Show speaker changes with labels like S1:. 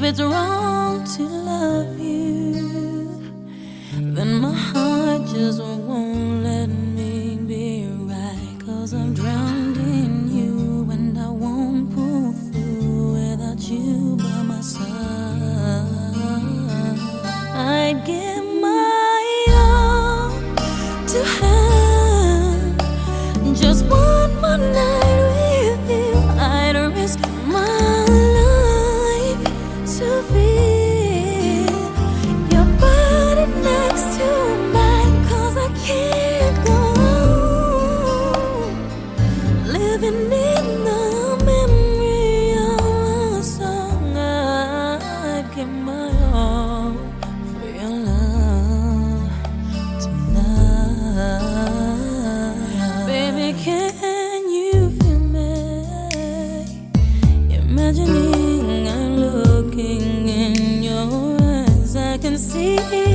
S1: it's wrong to love you, then my heart just won't let me be right. 'Cause I'm drowned in you and I won't pull through without you by my side. I'd give my all to have just one more night with you. I'd risk my life to feel your body next to mine. 'Cause I can't go on living in the memory of a song. I'd give my all for your love tonight. Baby, can you feel me? Imagining I'm looking in your eyes, I can see